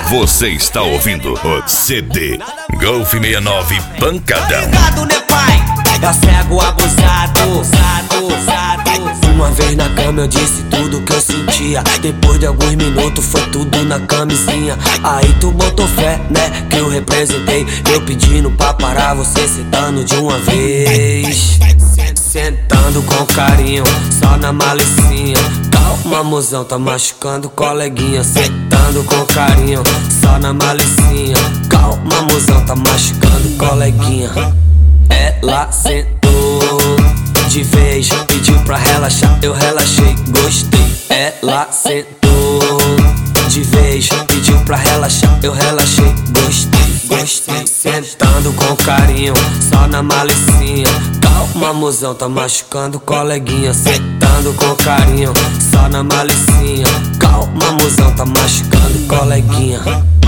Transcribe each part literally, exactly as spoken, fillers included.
Você está ouvindo o C D Golf sessenta e nove Pancadão. Ligado, né, pai? É cego abusado, abusado, abusado. Uma vez na cama eu disse tudo que eu sentia. Depois de alguns minutos foi tudo na camisinha. Aí tu botou fé, né, que eu representei. Eu pedindo pra parar, você sentando de uma vez. Sentando com carinho, só na malicinha. Calma, mozão, tá machucando o coleguinha. Sentando com carinho, só na malicinha. Calma, mozão, tá machucando o coleguinha. Ela sentou de vez, pediu pra relaxar, eu relaxei, gostei. Ela sentou de vez, pediu pra relaxar, eu relaxei, gostei, gostei. Sentando com carinho, só na malicinha. Calma, mozão, tá machucando o coleguinha. Sentando com carinho, só na malicinha. Calma, mozão, tá machucando o coleguinha.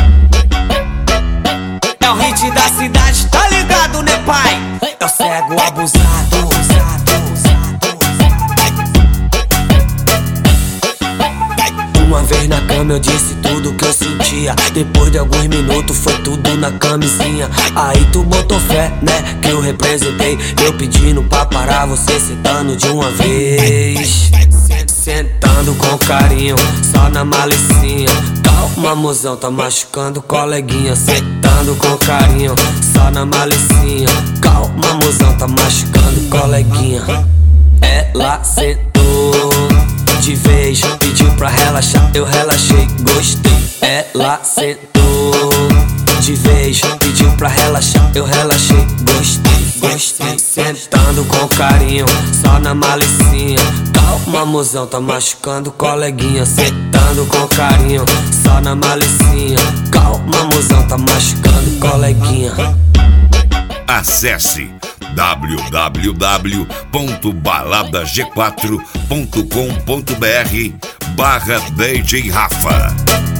É o hit da cidade, tá ligado, né, pai? É o cego abusado, abusado, abusado. Uma vez na cama eu disse tudo que eu sentia. Depois de alguns minutos foi tudo na camisinha. Aí tu botou fé, né, que eu representei. Eu pedindo pra parar, você sentando de uma vez. Sentando com carinho, só na malicinha. Calma, mozão, tá machucando o coleguinha. Sentando com carinho, só na malicinha. Calma, mozão, tá machucando o coleguinha. Ela sentou de vez, pediu pra relaxar, eu relaxei, gostei. Ela sentou de vez, pediu pra relaxar, eu relaxei, gostei, gostei. Sentando com carinho, só na malicinha. Calma, mozão, tá machucando o coleguinha. Sentando com carinho, só na malicinha. Calma, mozão, tá machucando o coleguinha. Acesse w w w ponto balada g quatro ponto com ponto b r barra D J Rafa.